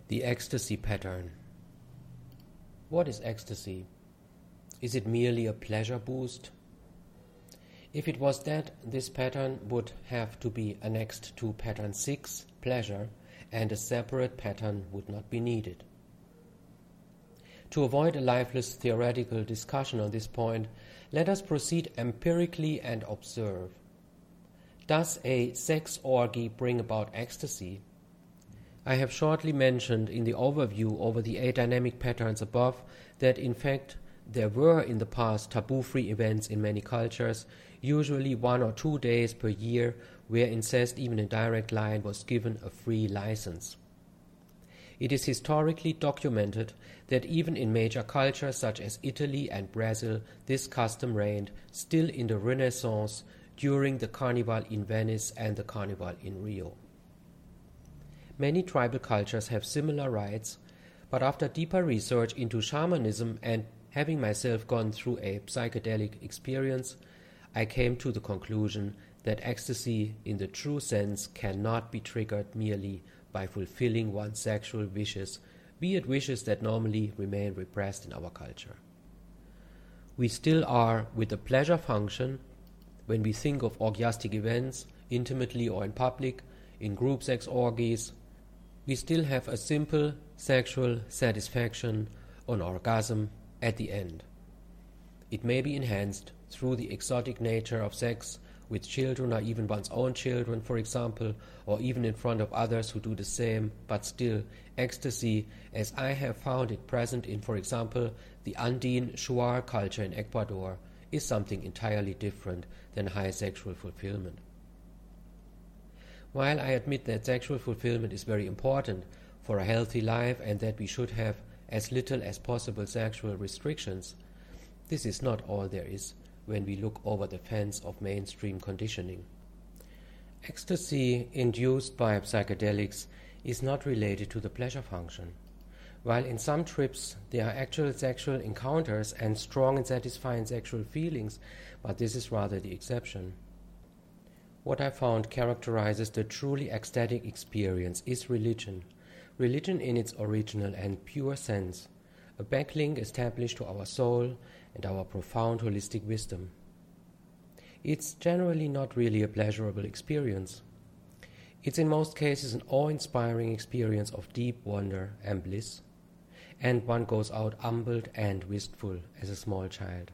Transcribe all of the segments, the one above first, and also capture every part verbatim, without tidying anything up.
The ecstasy pattern. What is ecstasy? Is it merely a pleasure boost? If it was that, this pattern would have to be annexed to pattern six, pleasure, and a separate pattern would not be needed. To avoid a lifeless theoretical discussion on this point, let us proceed empirically and observe. Does a sex orgy bring about ecstasy? I have shortly mentioned in the overview over the eight dynamic patterns above that in fact there were in the past taboo-free events in many cultures, usually one or two days per year, where incest, even in direct line, was given a free license. It is historically documented that even in major cultures such as Italy and Brazil, this custom reigned still in the Renaissance during the Carnival in Venice and the Carnival in Rio. Many tribal cultures have similar rites, but after deeper research into shamanism and having myself gone through a psychedelic experience, I came to the conclusion that ecstasy in the true sense cannot be triggered merely by fulfilling one's sexual wishes, be it wishes that normally remain repressed in our culture. We still are with the pleasure function when we think of orgiastic events, intimately or in public, in group sex orgies. We still have a simple sexual satisfaction, an orgasm, at the end. It may be enhanced through the exotic nature of sex with children or even one's own children, for example, or even in front of others who do the same, but still, ecstasy, as I have found it present in, for example, the Andine Shuar culture in Ecuador, is something entirely different than high sexual fulfillment. While I admit that sexual fulfillment is very important for a healthy life and that we should have as little as possible sexual restrictions, this is not all there is when we look over the fence of mainstream conditioning. Ecstasy induced by psychedelics is not related to the pleasure function. While in some trips there are actual sexual encounters and strong and satisfying sexual feelings, but this is rather the exception. What I found characterizes the truly ecstatic experience is religion. Religion in its original and pure sense, a backlink established to our soul and our profound holistic wisdom. It's generally not really a pleasurable experience. It's in most cases an awe-inspiring experience of deep wonder and bliss, and one goes out humbled and wistful as a small child.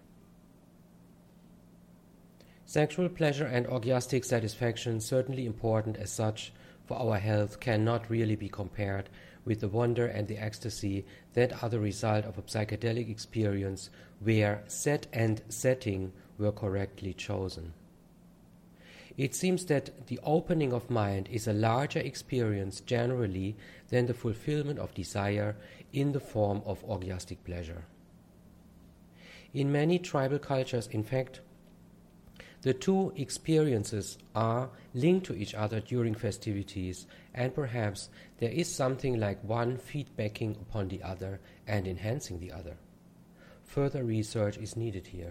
Sexual pleasure and orgiastic satisfaction, certainly important as such for our health, cannot really be compared with the wonder and the ecstasy that are the result of a psychedelic experience where set and setting were correctly chosen. It seems that the opening of mind is a larger experience generally than the fulfillment of desire in the form of orgiastic pleasure. In many tribal cultures, in fact, the two experiences are linked to each other during festivities, and perhaps there is something like one feedbacking upon the other and enhancing the other. Further research is needed here.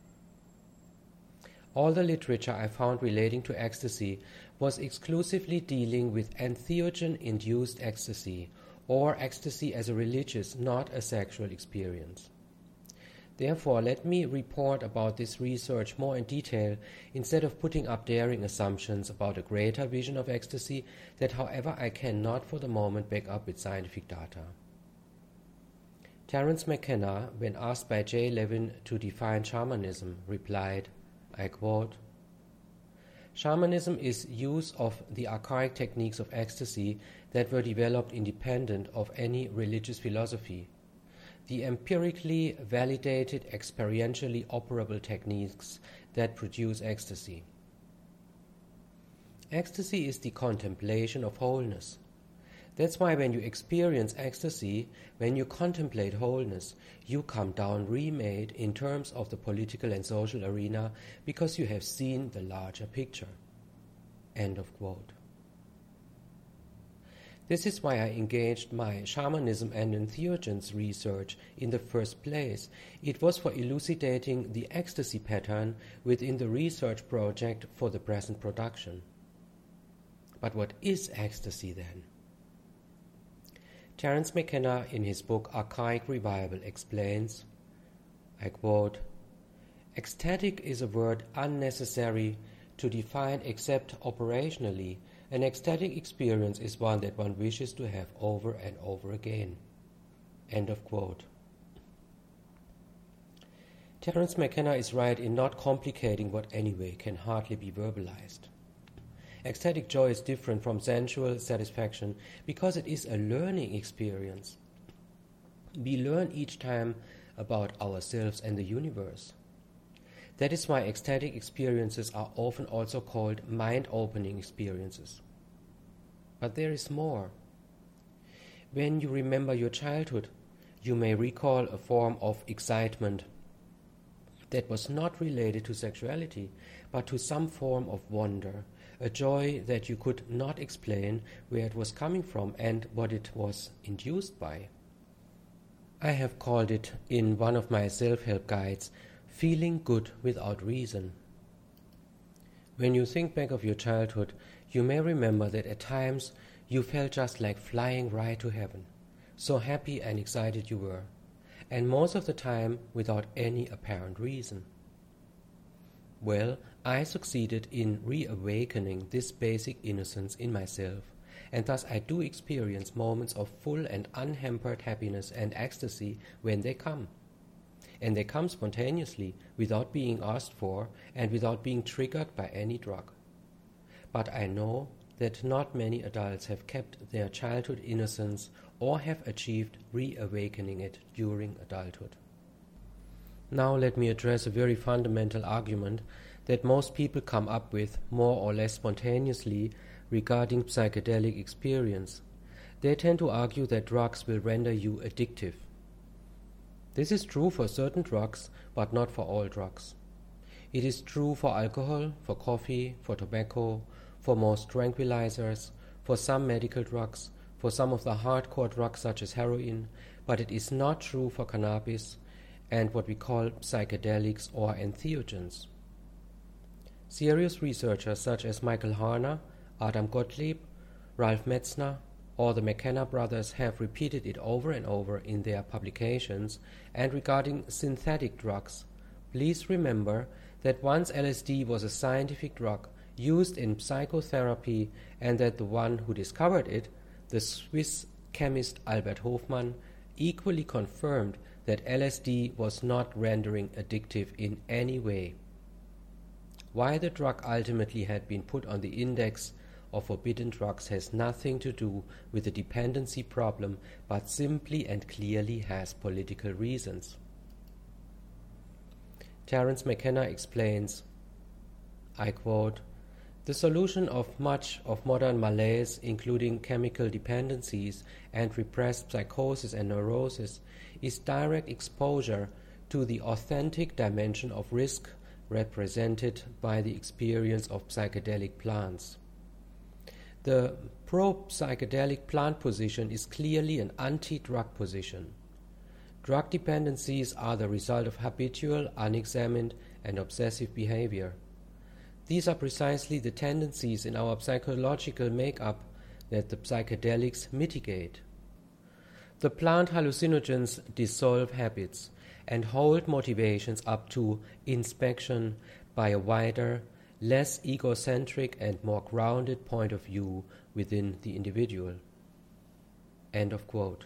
All the literature I found relating to ecstasy was exclusively dealing with entheogen-induced ecstasy, or ecstasy as a religious, not a sexual experience. Therefore, let me report about this research more in detail instead of putting up daring assumptions about a greater vision of ecstasy that, however, I cannot for the moment back up with scientific data. Terence McKenna, when asked by Jay Levin to define shamanism, replied, I quote, "Shamanism is use of the archaic techniques of ecstasy that were developed independent of any religious philosophy. The empirically validated, experientially operable techniques that produce ecstasy. Ecstasy is the contemplation of wholeness. That's why when you experience ecstasy, when you contemplate wholeness, you come down remade in terms of the political and social arena because you have seen the larger picture." End of quote. This is why I engaged my shamanism and entheogens research in the first place. It was for elucidating the ecstasy pattern within the research project for the present production. But what is ecstasy then? Terence McKenna, in his book Archaic Revival, explains, I quote, "Ecstatic is a word unnecessary to define except operationally. An ecstatic experience is one that one wishes to have over and over again." End of quote. Terence McKenna is right in not complicating what anyway can hardly be verbalized. Ecstatic joy is different from sensual satisfaction because it is a learning experience. We learn each time about ourselves and the universe. That is why ecstatic experiences are often also called mind-opening experiences. But there is more. When you remember your childhood, you may recall a form of excitement that was not related to sexuality, but to some form of wonder, a joy that you could not explain where it was coming from and what it was induced by. I have called it, in one of my self-help guides, feeling good without reason. When you think back of your childhood, you may remember that at times you felt just like flying right to heaven, so happy and excited you were, and most of the time without any apparent reason. Well, I succeeded in reawakening this basic innocence in myself, and thus I do experience moments of full and unhampered happiness and ecstasy when they come. And they come spontaneously, without being asked for, and without being triggered by any drug. But I know that not many adults have kept their childhood innocence or have achieved reawakening it during adulthood. Now let me address a very fundamental argument that most people come up with more or less spontaneously regarding psychedelic experience. They tend to argue that drugs will render you addictive. This is true for certain drugs, but not for all drugs. It is true for alcohol, for coffee, for tobacco, for most tranquilizers, for some medical drugs, for some of the hardcore drugs such as heroin, but it is not true for cannabis and what we call psychedelics or entheogens. Serious researchers such as Michael Harner, Adam Gottlieb, Ralph Metzner, or the McKenna brothers have repeated it over and over in their publications. And regarding synthetic drugs, please remember that once L S D was a scientific drug used in psychotherapy, and that the one who discovered it, the Swiss chemist Albert Hofmann, equally confirmed that L S D was not rendering addictive in any way. Why the drug ultimately had been put on the index of forbidden drugs has nothing to do with the dependency problem, but simply and clearly has political reasons. Terence McKenna explains, I quote, "The solution of much of modern malaise, including chemical dependencies and repressed psychosis and neurosis, is direct exposure to the authentic dimension of risk represented by the experience of psychedelic plants. The pro-psychedelic plant position is clearly an anti-drug position. Drug dependencies are the result of habitual, unexamined, and obsessive behavior. These are precisely the tendencies in our psychological makeup that the psychedelics mitigate. The plant hallucinogens dissolve habits and hold motivations up to inspection by a wider, less egocentric and more grounded point of view within the individual." End of quote.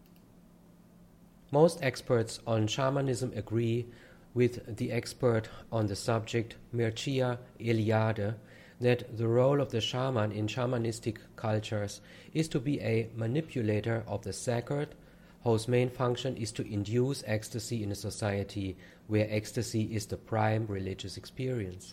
Most experts on shamanism agree with the expert on the subject, Mircea Eliade, that the role of the shaman in shamanistic cultures is to be a manipulator of the sacred, whose main function is to induce ecstasy in a society where ecstasy is the prime religious experience.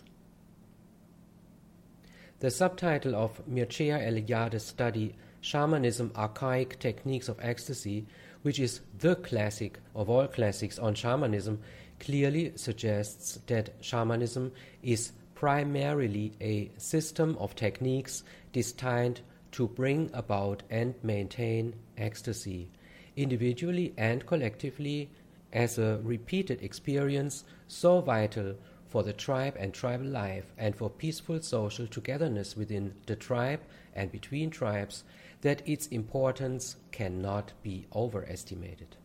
The subtitle of Mircea Eliade's study, Shamanism, Archaic Techniques of Ecstasy, which is the classic of all classics on shamanism, clearly suggests that shamanism is primarily a system of techniques destined to bring about and maintain ecstasy, individually and collectively, as a repeated experience so vital for the tribe and tribal life and for peaceful social togetherness within the tribe and between tribes, that its importance cannot be overestimated.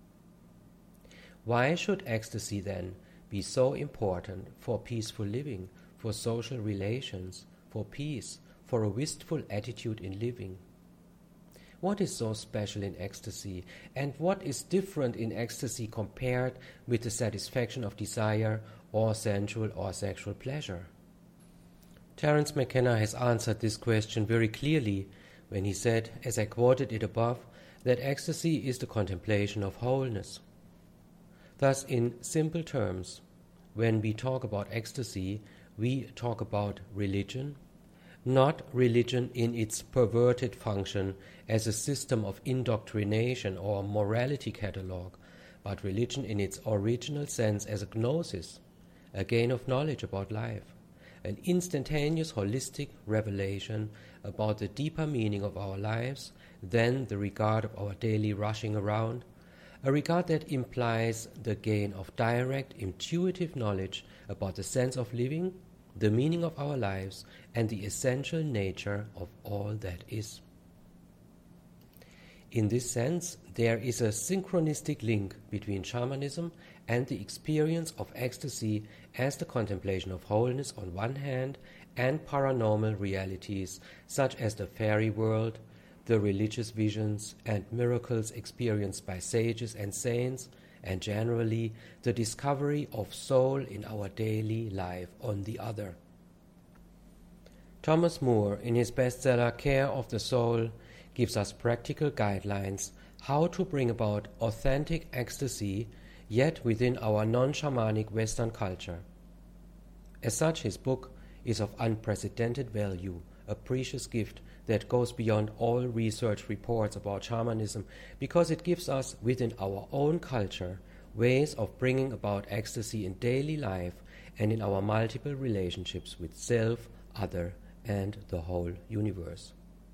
Why should ecstasy then be so important for peaceful living, for social relations, for peace, for a wistful attitude in living? What is so special in ecstasy, and what is different in ecstasy compared with the satisfaction of desire or sensual or sexual pleasure? Terence McKenna has answered this question very clearly when he said, as I quoted it above, that ecstasy is the contemplation of wholeness. Thus, in simple terms, when we talk about ecstasy, we talk about religion, not religion in its perverted function as a system of indoctrination or morality catalogue, but religion in its original sense as a gnosis, a gain of knowledge about life, an instantaneous holistic revelation about the deeper meaning of our lives than the regard of our daily rushing around, a regard that implies the gain of direct, intuitive knowledge about the sense of living, the meaning of our lives, and the essential nature of all that is. In this sense, there is a synchronistic link between shamanism and the experience of ecstasy as the contemplation of wholeness on one hand, and paranormal realities such as the fairy world, the religious visions and miracles experienced by sages and saints, and generally the discovery of soul in our daily life on the other. Thomas Moore, in his bestseller Care of the Soul, gives us practical guidelines how to bring about authentic ecstasy, yet within our non-shamanic Western culture. As such, his book is of unprecedented value, a precious gift that goes beyond all research reports about shamanism, because it gives us, within our own culture, ways of bringing about ecstasy in daily life and in our multiple relationships with self, other, and the whole universe.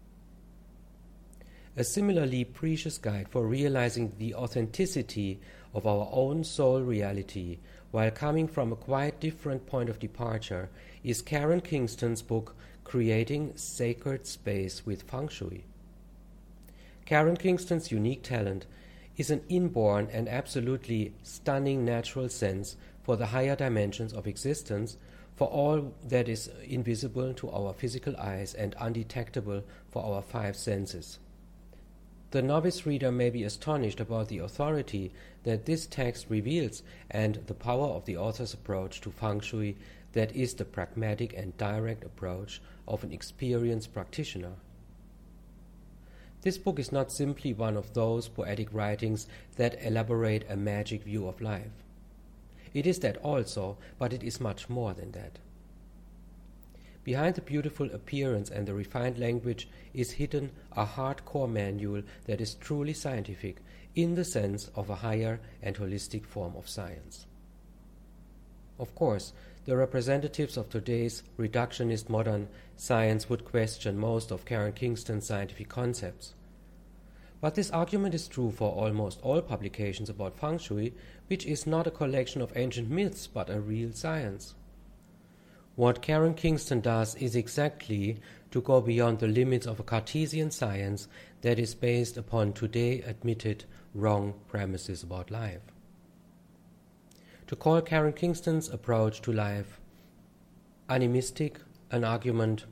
A similarly precious guide for realizing the authenticity of our own soul reality while coming from a quite different point of departure is Karen Kingston's book Creating Sacred Space with Feng Shui. Karen Kingston's unique talent is an inborn and absolutely stunning natural sense for the higher dimensions of existence, for all that is invisible to our physical eyes and undetectable for our five senses. The novice reader may be astonished about the authority that this text reveals and the power of the author's approach to Feng Shui, that is the pragmatic and direct approach of an experienced practitioner. This book is not simply one of those poetic writings that elaborate a magic view of life. It is that also, but it is much more than that. Behind the beautiful appearance and the refined language is hidden a hardcore manual that is truly scientific in the sense of a higher and holistic form of science. Of course, the representatives of today's reductionist modern science would question most of Karen Kingston's scientific concepts. But this argument is true for almost all publications about Feng Shui, which is not a collection of ancient myths but a real science. What Karen Kingston does is exactly to go beyond the limits of a Cartesian science that is based upon today admitted wrong premises about life. To call Karen Kingston's approach to life animistic, an argument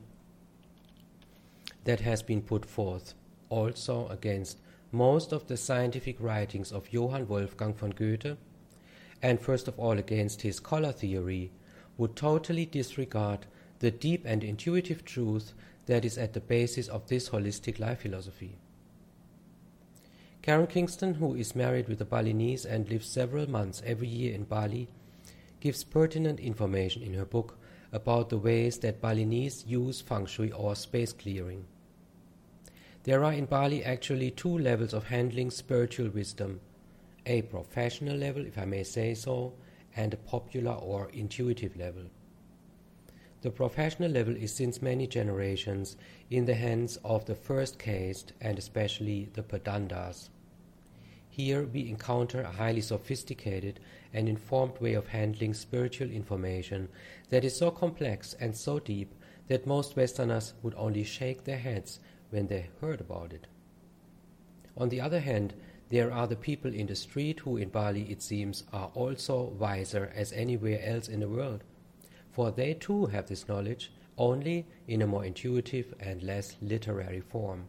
that has been put forth also against most of the scientific writings of Johann Wolfgang von Goethe, and first of all against his color theory, would totally disregard the deep and intuitive truth that is at the basis of this holistic life philosophy. Karen Kingston, who is married with a Balinese and lives several months every year in Bali, gives pertinent information in her book about the ways that Balinese use Feng Shui or space clearing. There are in Bali actually two levels of handling spiritual wisdom, a professional level, if I may say so, and a popular or intuitive level. The professional level is since many generations in the hands of the first caste and especially the Padandas. Here we encounter a highly sophisticated and informed way of handling spiritual information that is so complex and so deep that most Westerners would only shake their heads when they heard about it. On the other hand, there are the people in the street who in Bali, it seems, are also wiser as anywhere else in the world, for they too have this knowledge, only in a more intuitive and less literary form.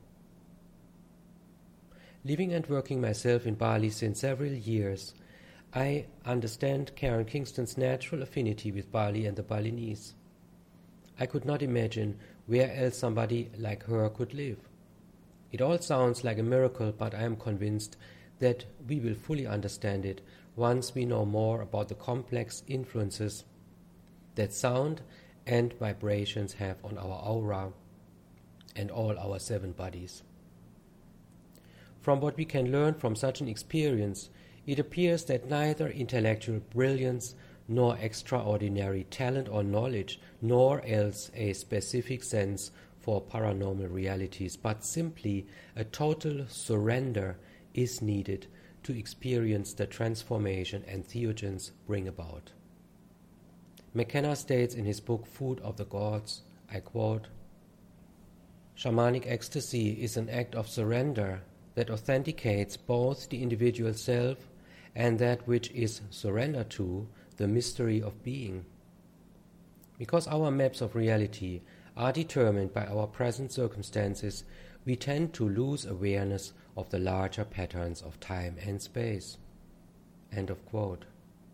Living and working myself in Bali since several years, I understand Karen Kingston's natural affinity with Bali and the Balinese. I could not imagine where else somebody like her could live. It all sounds like a miracle, but I am convinced that we will fully understand it once we know more about the complex influences that sound and vibrations have on our aura and all our seven bodies. From what we can learn from such an experience, it appears that neither intellectual brilliance nor extraordinary talent or knowledge, nor else a specific sense for paranormal realities, but simply a total surrender is needed to experience the transformation entheogens bring about. McKenna states in his book Food of the Gods, I quote, "Shamanic ecstasy is an act of surrender that authenticates both the individual self and that which is surrendered to, the mystery of being. Because our maps of reality are determined by our present circumstances, we tend to lose awareness of the larger patterns of time and space." End of quote.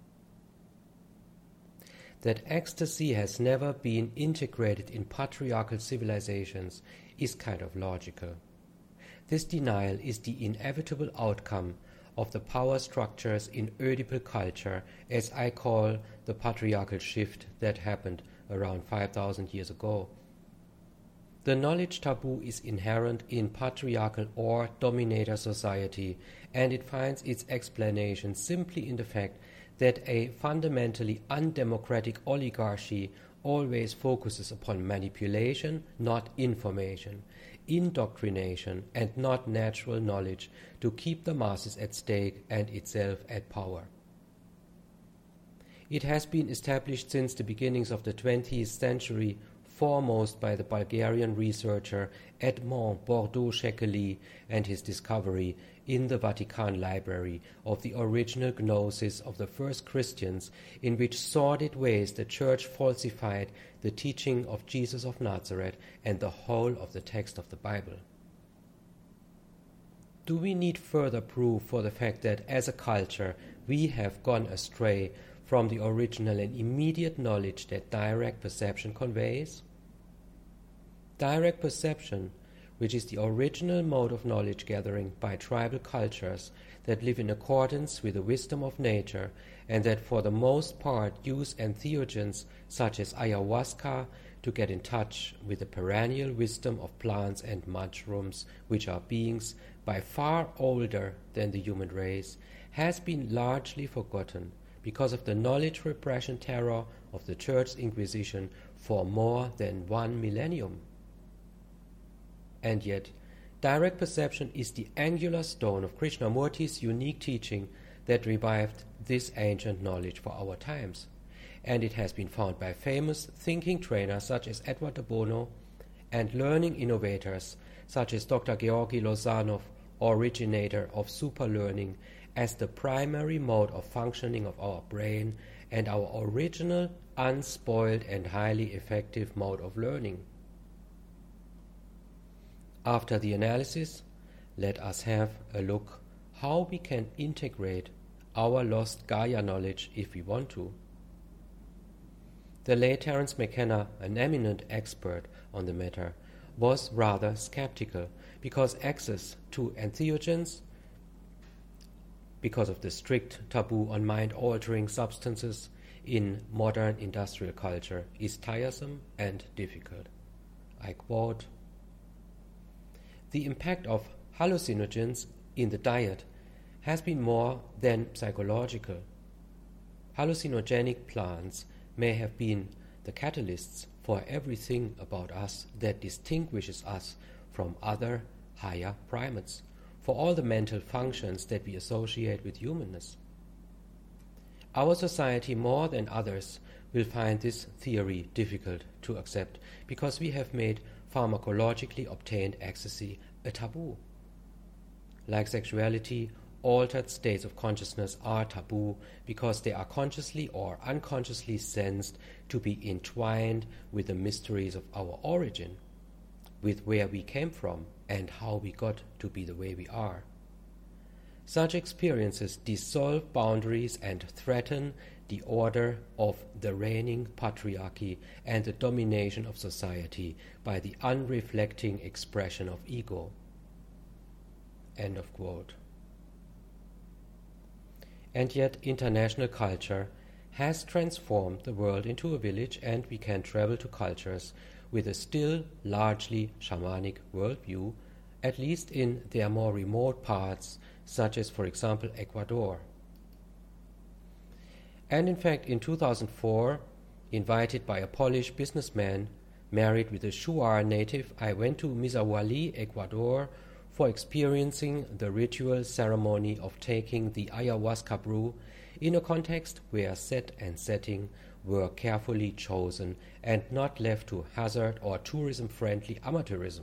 That ecstasy has never been integrated in patriarchal civilizations is kind of logical. This denial is the inevitable outcome of the power structures in Oedipal culture, as I call the patriarchal shift that happened around five thousand years ago. The knowledge taboo is inherent in patriarchal or dominator society, and it finds its explanation simply in the fact that a fundamentally undemocratic oligarchy always focuses upon manipulation, not information, indoctrination, and not natural knowledge to keep the masses at stake and itself at power. It has been established since the beginnings of the twentieth century, foremost by the Bulgarian researcher Edmond Bordeaux-Shekeli and his discovery in the Vatican Library of the original gnosis of the first Christians, in which sordid ways the Church falsified the teaching of Jesus of Nazareth and the whole of the text of the Bible. Do we need further proof for the fact that as a culture we have gone astray from the original and immediate knowledge that direct perception conveys? Direct perception, which is the original mode of knowledge gathering by tribal cultures that live in accordance with the wisdom of nature and that for the most part use entheogens such as ayahuasca to get in touch with the perennial wisdom of plants and mushrooms, which are beings by far older than the human race, has been largely forgotten because of the knowledge repression terror of the Church's Inquisition for more than one millennium. And yet, direct perception is the angular stone of Krishnamurti's unique teaching that revived this ancient knowledge for our times, and it has been found by famous thinking trainers such as Edward de Bono and learning innovators such as Doctor Georgi Lozanov, originator of superlearning, as the primary mode of functioning of our brain and our original, unspoiled and highly effective mode of learning. After the analysis, let us have a look how we can integrate our lost Gaia knowledge if we want to. The late Terence McKenna, an eminent expert on the matter, was rather skeptical because access to entheogens, because of the strict taboo on mind-altering substances in modern industrial culture, is tiresome and difficult. I quote, "The impact of hallucinogens in the diet has been more than psychological. Hallucinogenic plants may have been the catalysts for everything about us that distinguishes us from other higher primates, for all the mental functions that we associate with humanness. Our society, more than others, will find this theory difficult to accept because we have made pharmacologically obtained ecstasy a taboo. Like sexuality, altered states of consciousness are taboo because they are consciously or unconsciously sensed to be entwined with the mysteries of our origin, with where we came from and how we got to be the way we are. Such experiences dissolve boundaries and threaten the order of the reigning patriarchy and the domination of society by the unreflecting expression of ego. End of quote. And yet international culture has transformed the world into a village, and we can travel to cultures with a still largely shamanic worldview, at least in their more remote parts, such as, for example, Ecuador. And in fact, in two thousand four, invited by a Polish businessman married with a Shuar native, I went to Misahuali, Ecuador, for experiencing the ritual ceremony of taking the ayahuasca brew in a context where set and setting were carefully chosen and not left to hazard or tourism-friendly amateurism.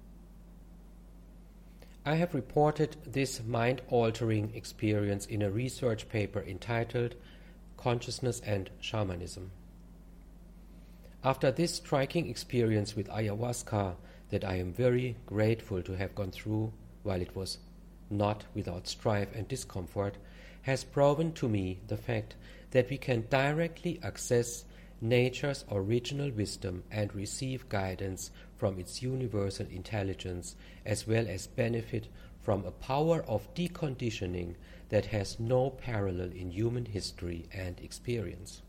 I have reported this mind-altering experience in a research paper entitled Consciousness and Shamanism. After this striking experience with ayahuasca that I am very grateful to have gone through, while it was not without strife and discomfort, has proven to me the fact that we can directly access nature's original wisdom and receive guidance from its universal intelligence, as well as benefit from a power of deconditioning that has no parallel in human history and experience.